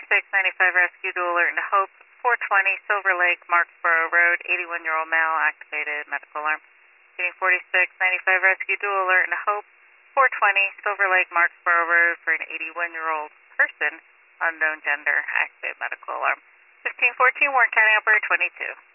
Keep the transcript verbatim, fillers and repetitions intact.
forty-six ninety-five rescue dual alert into Hope. four twenty Silver Lake, Marksboro Road, eighty-one-year-old male, activated medical alarm. Getting forty-six ninety-five rescue dual alert into Hope. four twenty Silver Lake, Marksboro Road for an eighty-one-year-old person, unknown gender, activated medical alarm. fifteen fourteen Warren County Operator twenty-two.